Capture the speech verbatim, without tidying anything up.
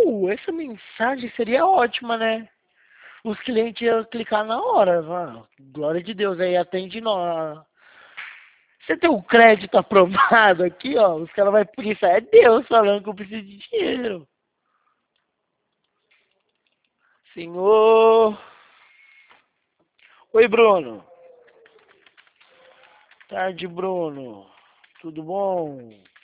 Uh, essa mensagem seria ótima, né? Os clientes iam clicar na hora. Ah, glória de Deus, aí atende nós. Você tem o crédito aprovado aqui, ó. Os caras vão por isso. É Deus falando que eu preciso de dinheiro. Senhor. Oi, Bruno. Tarde, Bruno. Tudo bom?